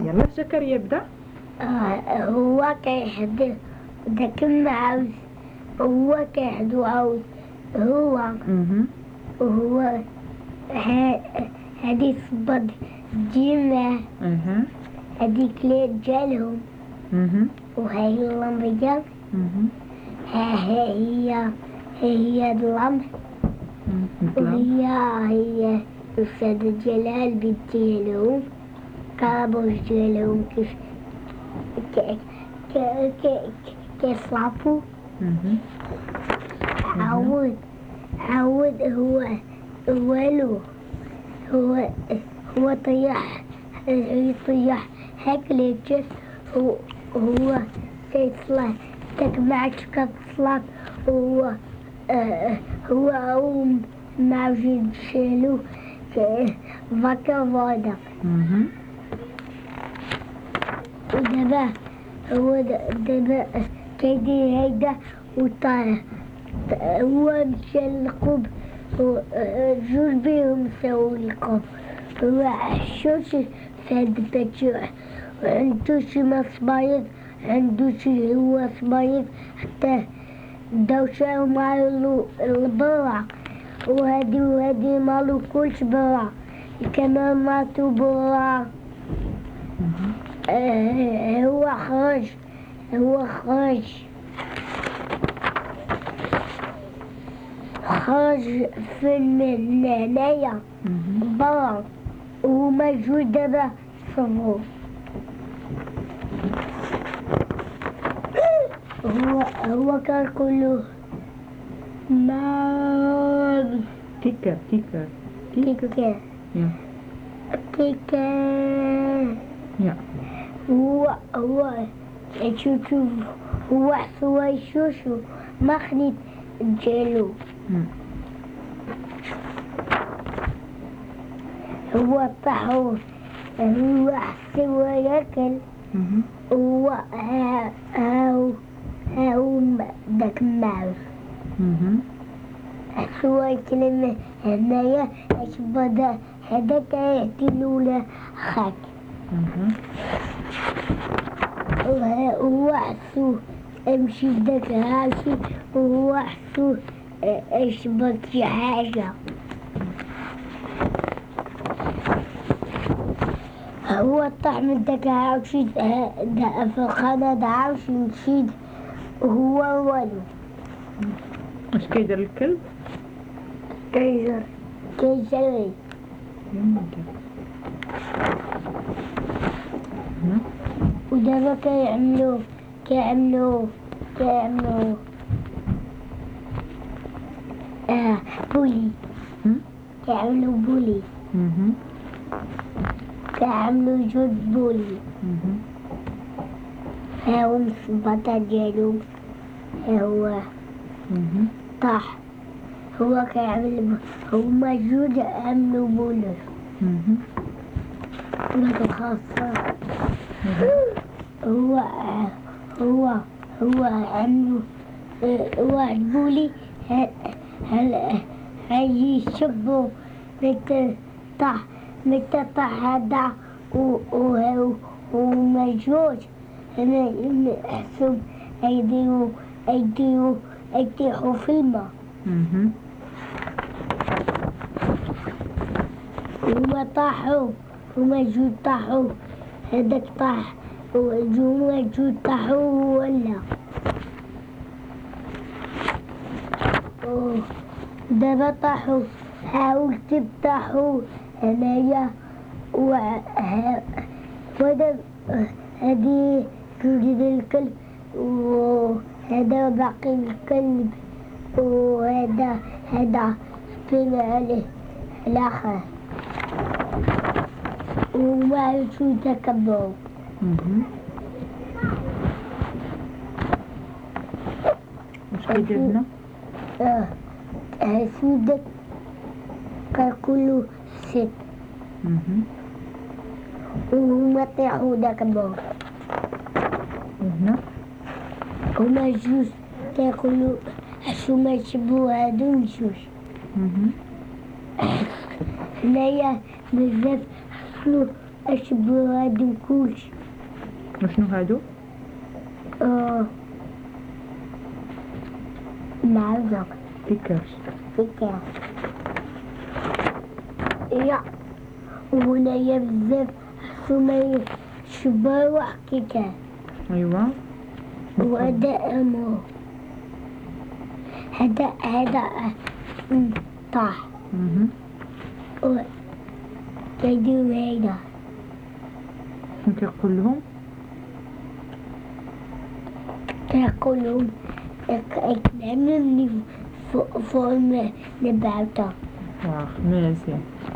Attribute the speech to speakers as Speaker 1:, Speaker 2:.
Speaker 1: يلا زكريا يبدا.
Speaker 2: هو كيحضر داك المعوز، هو كيحضو عاوز هو وهو هادي صبد ديما هاديك لي جالهم وهاي اللمبة هي اللمبة وهي الأستاذ جلال بنت ديالهم كابوس ديالهم كيصلحوا. عاود هو والو هو طيح هاك لي جات هو كيصلح داك معك كتصلح هو مع جد شالو فاكا فادا. ودابا هو دابا كيدير هيدا وطالع هو مشى للقب جوج بيهم ساو القب. هو حشوش في هاد البتوع وعندو شي مصبايض عندو شي هو صبايض حتى داو شاو مالو البرع وهادي مالو كلش برع كمان ماتو برع. هو خرج في هنايا برا وموجود دابا صبرو. هو كان كله ما
Speaker 1: تيكر
Speaker 2: هو شوف هو حسوا شوشو ما خليت جالو. هو طاحو هو حسوا ياكل هو هاو داك المعوز حسوا ياكل هنايا اش بدا هداك يعطيلو له خاك. هو حسو امشي داك هاشي وهو حسو اشبط شي حاجة. هو طاح من داك هاوشي في القناة داوشي مشيد وهو والو.
Speaker 1: اش كيدير الكلب؟
Speaker 2: كيجري ودابا كيعملو بولي كيعملو بولي كيعملو جوج بولي. هاو الصباطة ديالو هو طاح هو كيعمل هما جوج عملو بولي هاك الخاصة. هو عملو واحد بولي هاي يشبو متى طاح هدا ومجوج هنا يحسب يطيحوا في الماء. هما طاحوا ومجوج طاحوا هداك طاح ومجوج طاحوا ولا. دابا طاحوا حاولت طاحوا هنايا وهذا هادي جوج الكلب وهذا باقي الكلب وهذا سبين عليه الآخر وما يشو تكبروا.
Speaker 1: واش كيدير لنا؟
Speaker 2: سودك كله ست وهما طيحوا داك البور. هما جوج كياكلوا حشو ما يشبهوا هادو الجوج. هنايا بزاف حصلوا أشبه هادو كلشي.
Speaker 1: وشنو هادو؟
Speaker 2: معزق
Speaker 1: ستيكرز.
Speaker 2: فكرة. يا وهنايا بزاف حسوما شبه حكيكا.
Speaker 1: أيوا.
Speaker 2: وهذا أمو هذا طاح. كيديرو هيدا.
Speaker 1: شنو كيقول لهم؟
Speaker 2: كيقولهم يكلمني فوق نبعتها.
Speaker 1: واخ مزيان.